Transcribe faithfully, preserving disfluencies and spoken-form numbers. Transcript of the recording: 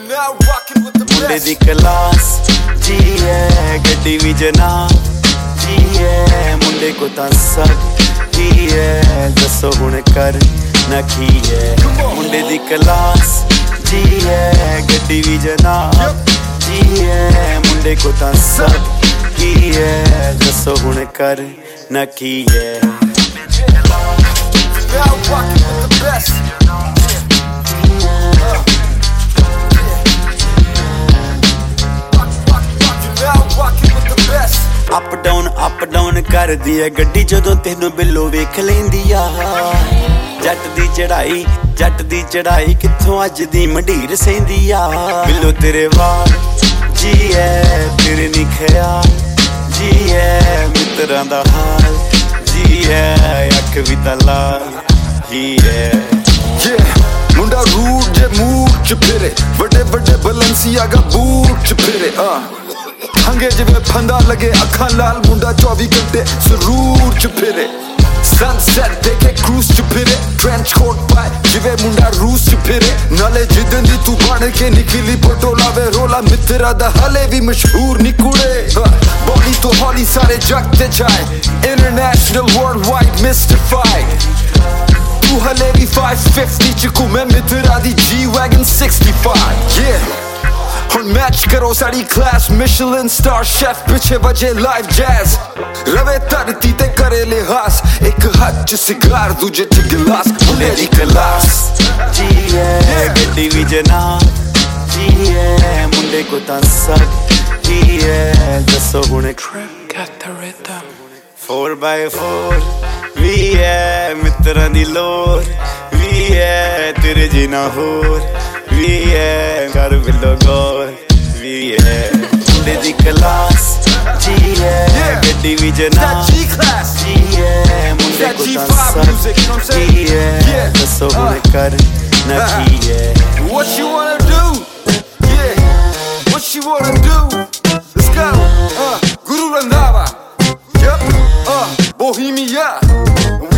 now rocking with the ਮੁੰਡੇ best. ਦੀ class ਜੀ ਹੈ ਗੱਡੀ ਵੀ ਜਨਾਬ ਜੀ ਹੈ ਮੁੰਡੇ ਕੋ ਤਾਂ ਸਭ ਕੀ ਹੈ ਦੱਸੋ ਹੁਣ ਕਰ ਨਾ ਕੀ ਹੈ ਮੁੰਡੇ ਦੀ ਕਲਾਸ ਜੀ ਹੈ ਗੱਡੀ ਵੀ ਜਨਾਬ ਜੀ ਹੈ ਮੁੰਡੇ ਕੋ ਤਾਂ ਸਭ ਕੀ ਹੈ ਦੱਸੋ ਹੁਣ ਕਰ ਨਾ ਕੀ ਹੈ Now rocking with the best. Up down up down ਕਰਦੀ ਐ ਗੱਡੀ ਜਦੋਂ ਤੈਨੂੰ ਬਿੱਲੋ ਵੇਖ ਲੈਂਦੀ ਆ ਜੱਟ ਦੀ ਚੜਾਈ ਜੱਟ ਦੀ ਚੜਾਈ ਕਿੱਥੋਂ ਅੱਜ ਦੀ ਮੰਡੀਰ ਸਹਿੰਦੀ ਆ ਬਿੱਲੋ ਤੇਰੇ ਵਾਲ ਜੀ ਐ ਤੇਰੇ ਨੀ ਖਿਆਲ ਜੀ ਐ ਮਿੱਤਰਾਂ ਦਾ ਹਾਲ ਜੀ ਐ ਅੱਖ ਵੀ ਤਾਂ ਲਾਲ ਜੀ ਐ ਮੁੰਡਾ ਰੂਟ ਜੇ ਮੂਡ ਚ ਫਿਰੇ ਵੱਡੇ ਵੱਡੇ ਬਲੈਂਸੀਆਗਾ ਬੂਟ ਚ ਫਿਰੇ ਆ ਹੰਗੇ ਜਿਵੇਂ ਫੰਦਾ ਲਗੇ ਅੱਖਾਂ ਲਾਲ ਮੁੰਡਾ ਚੌਵੀ ਘੰਟੇ ਸਰੂਰ ਚ ਫਿਰੇ ਸਨਸੈਟ ਦੇਖੇ ਕਰੂਜ਼ ਚ ਫਿਰੇ ਟ੍ਰੈਂਚ ਕੋਟ ਪਾਏ ਜਿਵੇਂ ਮੁੰਡਾ ਰੂਸ ਚ ਫਿਰੇ ਨਾਲੇ ਜਿੱਦਨ ਦੀ ਤੂੰ ਬਣ ਕੇ ਨਿਕਲੀ ਫੋਟੋ ਲਾਵੇ ਰੋਲਾ ਮਿੱਤਰਾ ਦਾ ਹਲੇ ਵੀ ਮਸ਼ਹੂਰ ਨੀ ਕੁੜੇ ਬੋਲੀ ਤੋਂ ਹੌਲੀ ਸਾਰੇ ਜੱਗ ਤੇ ਜਾਏ ਇੰਟਰਨੈਸ਼ਨਲ ਵਰਲਡ ਵਾਈਡ ਮਿਸਟੀਫਾਈਡ ਤੂੰ ਹਲੇ ਵੀ five fifty ਚ ਘੁੰਮੇ ਮਿੱਤਰਾ ਦੀ G-Wagon sixty-five yeah ਹੁਣ ਮੈਚ ਕਰੋ ਸਾਡੀ ਕਲਾਸ ਮਿਸ਼ਲਨ ਸਟਾਰ ਸ਼ੈਫ ਪਿੱਛੇ ਵਜੇ ਲਾਈਵ ਜੈਜ਼ ਰਵੇ ਧਰਤੀ ਤੇ ਕਰੇ ਲਿਹਾਸ ਇੱਕ ਹੱਥ ਚ ਸਿਗਾਰ ਦੂਜੇ ਚ ਗਲਾਸ ਮੁੰਡੇ ਦੀ ਕਲਾਸ ਜੀ ਹੈ ਗੱਡੀ ਵੀ ਜਨਾਬ ਜੀ ਹੈ ਮੁੰਡੇ ਕੋ ਤਾਂ ਸਭ ਕੀ ਹੈ ਦੱਸੋ ਹੁਣ four by four ਵੀ ਹੈ ਮਿੱਤਰਾਂ ਦੀ ਲੋਰ ਵੀ ਹੈ ਤੇਰੇ ਜਿਨਾ ਹੋਰ ਵੀ ਹੈ ਕਰ ਬਿੱਲੋ ਗੌਰ ਵੀ ਹੈ ਮੁੰਡੇ ਦੀ ਕਲਾਸ ਜੀ ਹੈ ਗੱਡੀ ਵੀ ਜਨਾਬ ਜੀ ਹੈ ਮੁੰਡੇ ਕੋ ਤਾਂ ਸਭ ਕੀ ਹੈ ਦੱਸੋ ਹੁਣ ਕਰ ਨਾ ਕੀ ਹੈ What you wanna do? Yeah, what you wanna do? Let's go. Uh, Guru Randhava. Yep. Uh, Bohemia.